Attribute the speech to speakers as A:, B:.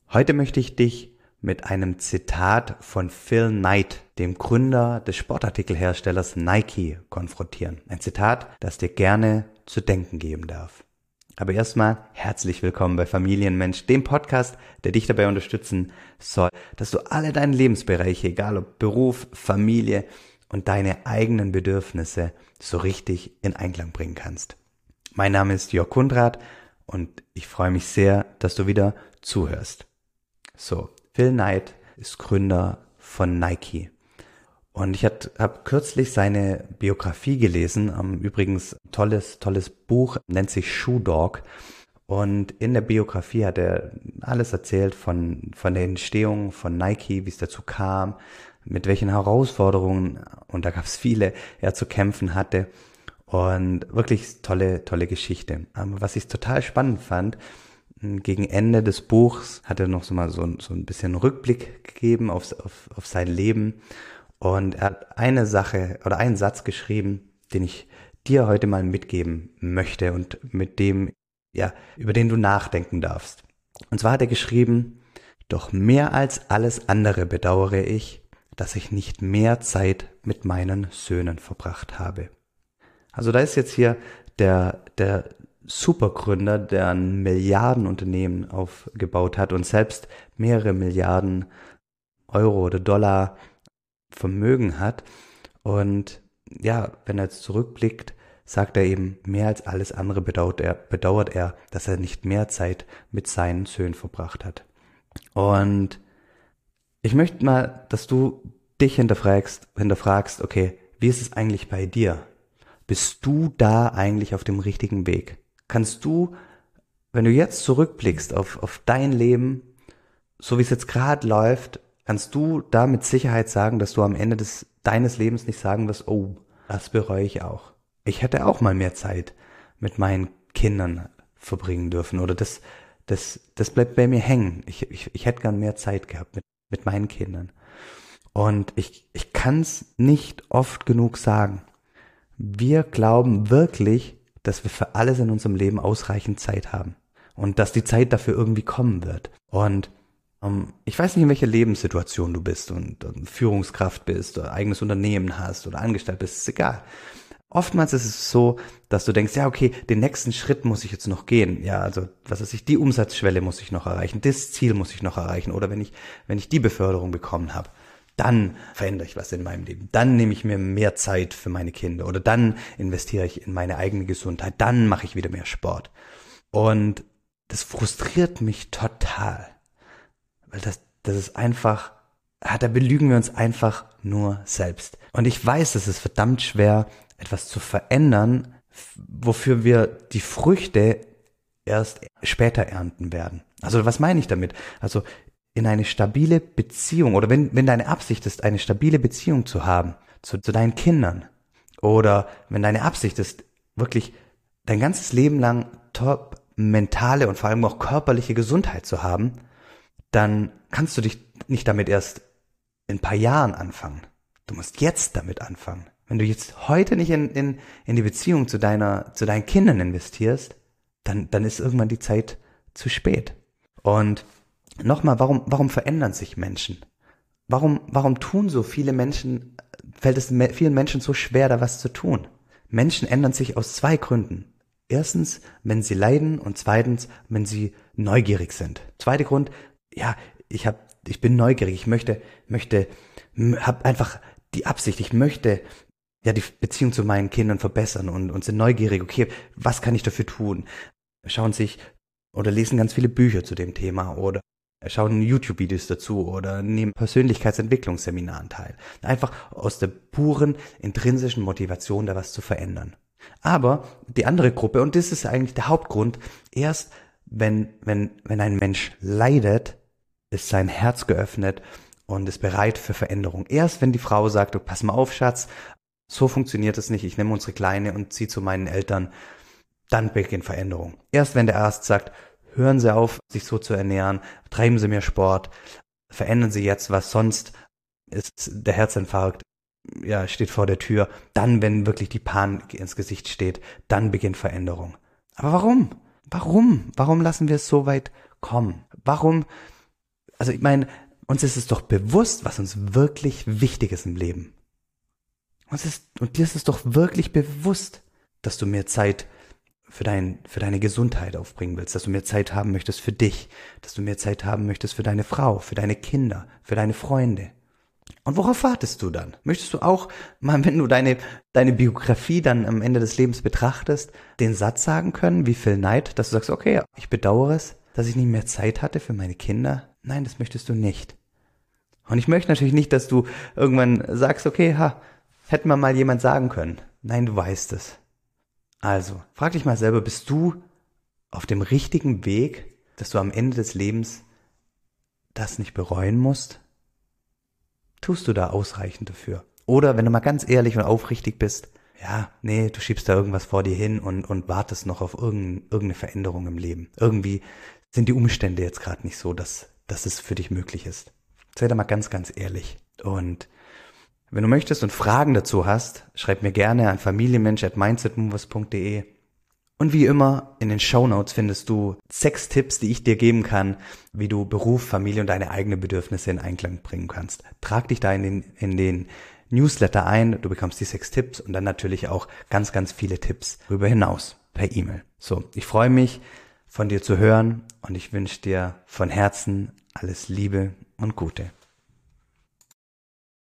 A: Heute möchte ich dich mit einem Zitat von Phil Knight, dem Gründer des Sportartikelherstellers Nike, konfrontieren. Ein Zitat, das dir gerne zu denken geben darf. Aber erstmal herzlich willkommen bei Familienmensch, dem Podcast, der dich dabei unterstützen soll, dass du alle deine Lebensbereiche, egal ob Beruf, Familie und deine eigenen Bedürfnisse, so richtig in Einklang bringen kannst. Mein Name ist Jörg Kundrat und ich freue mich sehr, dass du wieder zuhörst. So, Phil Knight ist Gründer von Nike und ich habe kürzlich seine Biografie gelesen, übrigens tolles Buch, nennt sich Shoe Dog, und in der Biografie hat er alles erzählt von der Entstehung von Nike, wie es dazu kam, mit welchen Herausforderungen, und da gab es viele, er zu kämpfen hatte, und wirklich tolle Geschichte. Aber was ich total spannend fand, gegen Ende des Buchs hat er noch so ein bisschen Rückblick gegeben auf sein Leben, und er hat eine Sache oder einen Satz geschrieben, den ich dir heute mal mitgeben möchte und über den du nachdenken darfst. Und zwar hat er geschrieben: Doch mehr als alles andere bedauere ich, dass ich nicht mehr Zeit mit meinen Söhnen verbracht habe. Also da ist jetzt hier der Supergründer, der ein Milliardenunternehmen aufgebaut hat und selbst mehrere Milliarden Euro oder Dollar Vermögen hat. Und ja, wenn er jetzt zurückblickt, sagt er eben, mehr als alles andere bedauert er, dass er nicht mehr Zeit mit seinen Söhnen verbracht hat. Und ich möchte mal, dass du dich hinterfragst, okay, wie ist es eigentlich bei dir? Bist du da eigentlich auf dem richtigen Weg? Kannst du, wenn du jetzt zurückblickst auf dein Leben, so wie es jetzt gerade läuft, kannst du da mit Sicherheit sagen, dass du am Ende deines Lebens nicht sagen wirst, oh, das bereue ich auch. Ich hätte auch mal mehr Zeit mit meinen Kindern verbringen dürfen, oder das bleibt bei mir hängen. Ich hätte gern mehr Zeit gehabt mit meinen Kindern. Und ich kann es nicht oft genug sagen. Wir glauben wirklich, dass wir für alles in unserem Leben ausreichend Zeit haben und dass die Zeit dafür irgendwie kommen wird. Und ich weiß nicht, in welcher Lebenssituation du bist und Führungskraft bist oder eigenes Unternehmen hast oder angestellt bist, ist egal. Oftmals ist es so, dass du denkst, ja, okay, den nächsten Schritt muss ich jetzt noch gehen. Ja, also, die Umsatzschwelle muss ich noch erreichen, das Ziel muss ich noch erreichen. Oder wenn ich die Beförderung bekommen habe, dann verändere ich was in meinem Leben. Dann nehme ich mir mehr Zeit für meine Kinder oder dann investiere ich in meine eigene Gesundheit. Dann mache ich wieder mehr Sport. Und das frustriert mich total, weil das ist einfach, da belügen wir uns einfach nur selbst. Und ich weiß, es ist verdammt schwer, etwas zu verändern, wofür wir die Früchte erst später ernten werden. Also was meine ich damit? Also in eine stabile Beziehung, oder wenn deine Absicht ist, eine stabile Beziehung zu haben zu deinen Kindern, oder wenn deine Absicht ist, wirklich dein ganzes Leben lang top mentale und vor allem auch körperliche Gesundheit zu haben, dann kannst du dich nicht damit erst in ein paar Jahren anfangen. Du musst jetzt damit anfangen. Wenn du jetzt heute nicht in die Beziehung zu deinen Kindern investierst, dann ist irgendwann die Zeit zu spät. Und nochmal, warum verändern sich Menschen? Warum tun so viele Menschen, fällt es vielen Menschen so schwer, da was zu tun? Menschen ändern sich aus zwei Gründen. Erstens, wenn sie leiden, und zweitens, wenn sie neugierig sind. Zweiter Grund, ja, ich bin neugierig, habe einfach die Absicht, ich möchte ja die Beziehung zu meinen Kindern verbessern und sind neugierig, okay, was kann ich dafür tun? Schauen sich oder lesen ganz viele Bücher zu dem Thema oder schauen YouTube-Videos dazu oder nehmen Persönlichkeitsentwicklungsseminaren teil. Einfach aus der puren, intrinsischen Motivation, da was zu verändern. Aber die andere Gruppe, und das ist eigentlich der Hauptgrund, erst wenn ein Mensch leidet, ist sein Herz geöffnet und ist bereit für Veränderung. Erst wenn die Frau sagt, oh, pass mal auf, Schatz, so funktioniert es nicht, ich nehme unsere Kleine und ziehe zu meinen Eltern, dann beginnt Veränderung. Erst wenn der Arzt sagt, hören Sie auf, sich so zu ernähren, treiben Sie mehr Sport, verändern Sie jetzt was, sonst ist der Herzinfarkt, ja, steht vor der Tür. Dann, wenn wirklich die Panik ins Gesicht steht, dann beginnt Veränderung. Aber warum? Warum lassen wir es so weit kommen? Warum Also ich meine, uns ist es doch bewusst, was uns wirklich wichtig ist im Leben. Und dir ist es doch wirklich bewusst, dass du mehr Zeit für deine Gesundheit aufbringen willst, dass du mehr Zeit haben möchtest für dich, dass du mehr Zeit haben möchtest für deine Frau, für deine Kinder, für deine Freunde. Und worauf wartest du dann? Möchtest du auch mal, wenn du deine Biografie dann am Ende des Lebens betrachtest, den Satz sagen können, wie Phil Knight, dass du sagst, okay, ich bedauere es, dass ich nicht mehr Zeit hatte für meine Kinder? Nein, das möchtest du nicht. Und ich möchte natürlich nicht, dass du irgendwann sagst, okay, hätte mir mal jemand sagen können. Nein, du weißt es. Also, frag dich mal selber, bist du auf dem richtigen Weg, dass du am Ende des Lebens das nicht bereuen musst? Tust du da ausreichend dafür? Oder wenn du mal ganz ehrlich und aufrichtig bist, ja, nee, du schiebst da irgendwas vor dir hin und wartest noch auf irgendeine Veränderung im Leben. Irgendwie sind die Umstände jetzt gerade nicht so, dass es für dich möglich ist. Sei da mal ganz, ganz ehrlich. Und wenn du möchtest und Fragen dazu hast, schreib mir gerne an familienmensch@mindsetmovers.de. Und wie immer, in den Shownotes findest du 6 Tipps, die ich dir geben kann, wie du Beruf, Familie und deine eigenen Bedürfnisse in Einklang bringen kannst. Trag dich da in den Newsletter ein, du bekommst die 6 Tipps und dann natürlich auch ganz, ganz viele Tipps darüber hinaus per E-Mail. So, ich freue mich, von dir zu hören und ich wünsche dir von Herzen alles Liebe und Gute.